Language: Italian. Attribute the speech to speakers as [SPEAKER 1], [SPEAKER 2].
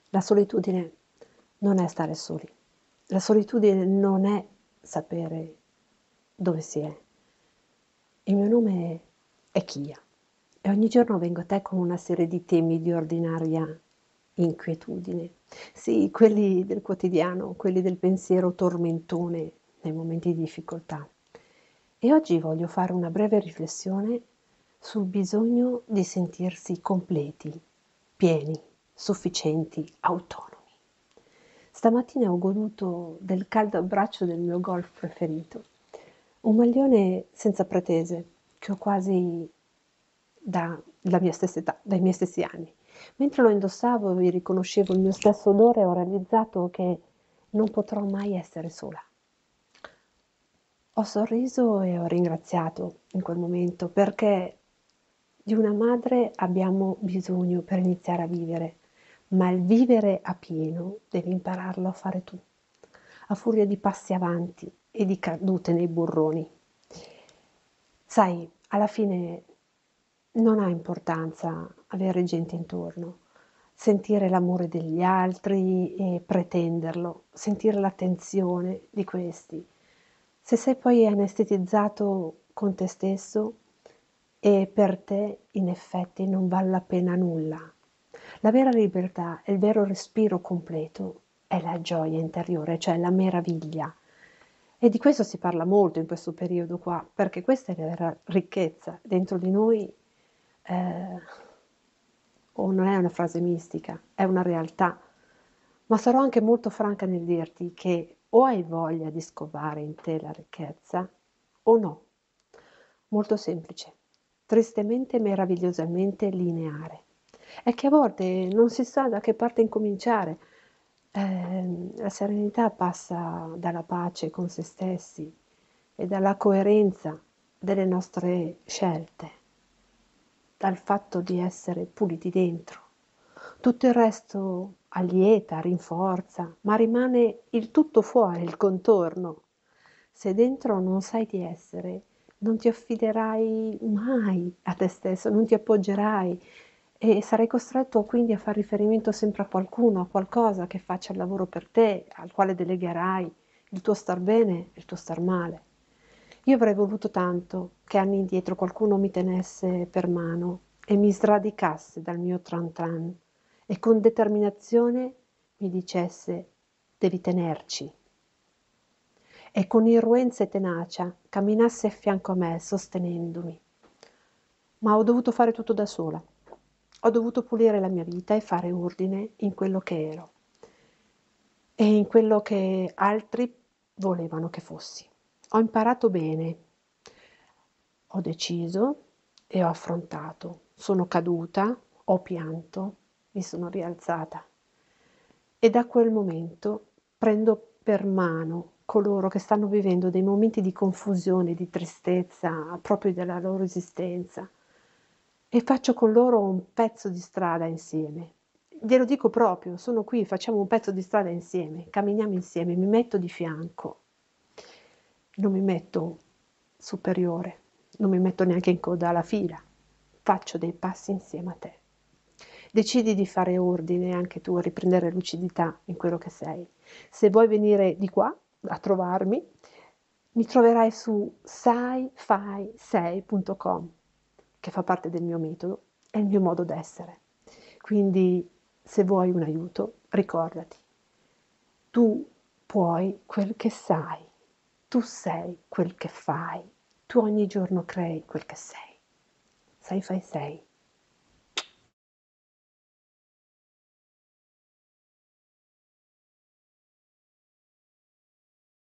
[SPEAKER 1] La solitudine non è stare soli. La solitudine non è sapere dove si è. Il mio nome è Kia e ogni giorno vengo a te con una serie di temi di ordinaria inquietudine. Sì, quelli del quotidiano, quelli del pensiero tormentone nei momenti di difficoltà. E oggi voglio fare una breve riflessione sul bisogno di sentirsi completi, pieni, sufficienti, autonomi. Stamattina ho goduto del caldo abbraccio del mio golf preferito, un maglione senza pretese, che ho quasi dalla mia stessa età, dai miei stessi anni. Mentre lo indossavo e riconoscevo il mio stesso odore, ho realizzato che non potrò mai essere sola. Ho sorriso e ho ringraziato in quel momento perché di una madre abbiamo bisogno per iniziare a vivere, ma il vivere a pieno devi impararlo a fare tu, a furia di passi avanti e di cadute nei burroni. Sai, alla fine non ha importanza avere gente intorno, sentire l'amore degli altri e pretenderlo, sentire l'attenzione di questi. Se sei poi anestetizzato con te stesso e per te in effetti non vale la pena nulla. La vera libertà e il vero respiro completo è la gioia interiore, cioè la meraviglia. E di questo si parla molto in questo periodo qua, perché questa è la vera ricchezza dentro di noi. O non è una frase mistica, è una realtà. Ma sarò anche molto franca nel dirti che o hai voglia di scovare in te la ricchezza o no. Molto semplice, tristemente e meravigliosamente lineare. È che a volte non si sa da che parte incominciare. La serenità passa dalla pace con se stessi e dalla coerenza delle nostre scelte, dal fatto di essere puliti dentro. Tutto il resto allieta, rinforza, ma rimane il tutto fuori, il contorno. Se dentro non sai di essere, non ti affiderai mai a te stesso, non ti appoggerai e sarai costretto quindi a fare riferimento sempre a qualcuno, a qualcosa che faccia il lavoro per te, al quale delegherai il tuo star bene e il tuo star male. Io avrei voluto tanto che anni indietro qualcuno mi tenesse per mano e mi sradicasse dal mio tran tran e con determinazione mi dicesse devi tenerci e con irruenza e tenacia camminasse a fianco a me sostenendomi. Ma ho dovuto fare tutto da sola. Ho dovuto pulire la mia vita e fare ordine in quello che ero e in quello che altri volevano che fossi. Ho imparato bene, ho deciso e ho affrontato. Sono caduta, ho pianto, mi sono rialzata. E da quel momento prendo per mano coloro che stanno vivendo dei momenti di confusione, di tristezza proprio della loro esistenza e faccio con loro un pezzo di strada insieme. Glielo dico proprio, sono qui, facciamo un pezzo di strada insieme, camminiamo insieme, mi metto di fianco, non mi metto superiore, non mi metto neanche in coda alla fila, faccio dei passi insieme a te. Decidi di fare ordine anche tu, a riprendere lucidità in quello che sei. Se vuoi venire di qua a trovarmi, mi troverai su saifai6.com, che fa parte del mio metodo, è il mio modo d'essere. Quindi, se vuoi un aiuto, ricordati, tu puoi quel che sai, tu sei quel che fai, tu ogni giorno crei quel che sei. Sai, fai, sei.